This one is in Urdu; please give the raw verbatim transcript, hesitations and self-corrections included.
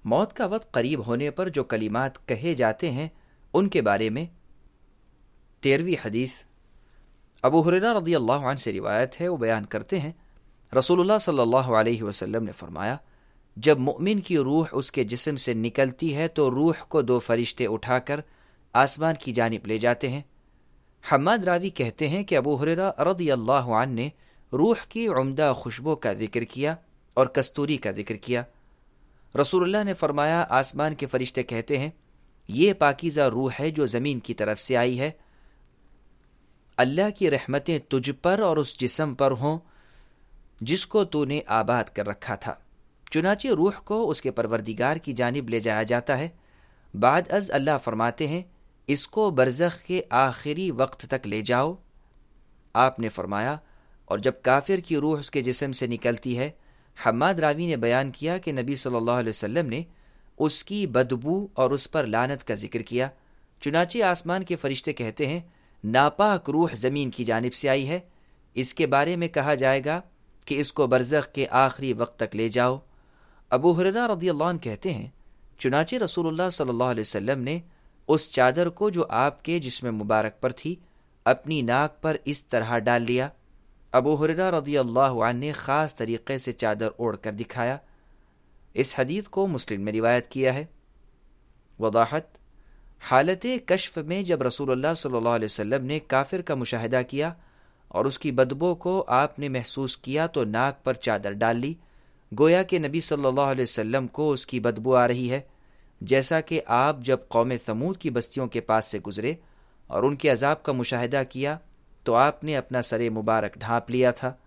موت کا وقت قریب ہونے پر جو کلمات کہے جاتے ہیں ان کے بارے میں تیرہویں حدیث ابو ہریرہ رضی اللہ عنہ سے روایت ہے، وہ بیان کرتے ہیں رسول اللہ صلی اللہ علیہ وسلم نے فرمایا، جب مؤمن کی روح اس کے جسم سے نکلتی ہے تو روح کو دو فرشتے اٹھا کر آسمان کی جانب لے جاتے ہیں۔ حماد راوی کہتے ہیں کہ ابو ہریرہ رضی اللہ عنہ نے روح کی عمدہ خوشبو کا ذکر کیا اور کستوری کا ذکر کیا۔ رسول اللہ نے فرمایا، آسمان کے فرشتے کہتے ہیں، یہ پاکیزہ روح ہے جو زمین کی طرف سے آئی ہے، اللہ کی رحمتیں تجھ پر اور اس جسم پر ہوں جس کو تو نے آباد کر رکھا تھا۔ چنانچہ روح کو اس کے پروردگار کی جانب لے جایا جاتا ہے۔ بعد از اللہ فرماتے ہیں، اس کو برزخ کے آخری وقت تک لے جاؤ۔ آپ نے فرمایا، اور جب کافر کی روح اس کے جسم سے نکلتی ہے، حماد راوی نے بیان کیا کہ نبی صلی اللہ علیہ وسلم نے اس کی بدبو اور اس پر لعنت کا ذکر کیا۔ چنانچہ آسمان کے فرشتے کہتے ہیں، ناپاک روح زمین کی جانب سے آئی ہے، اس کے بارے میں کہا جائے گا کہ اس کو برزخ کے آخری وقت تک لے جاؤ۔ ابو ہریرہ رضی اللہ عنہ کہتے ہیں، چنانچہ رسول اللہ صلی اللہ علیہ وسلم نے اس چادر کو جو آپ کے جسم مبارک پر تھی اپنی ناک پر اس طرح ڈال لیا۔ ابو ہریرہ رضی اللہ عنہ نے خاص طریقے سے چادر اوڑھ کر دکھایا۔ اس حدیث کو مسلم میں روایت کیا ہے۔ وضاحت: حالت کشف میں جب رسول اللہ صلی اللہ علیہ وسلم نے کافر کا مشاہدہ کیا اور اس کی بدبو کو آپ نے محسوس کیا تو ناک پر چادر ڈال لی، گویا کہ نبی صلی اللہ علیہ وسلم کو اس کی بدبو آ رہی ہے، جیسا کہ آپ جب قوم ثمود کی بستیوں کے پاس سے گزرے اور ان کے عذاب کا مشاہدہ کیا تو آپ نے اپنا سر مبارک ڈھانپ لیا تھا۔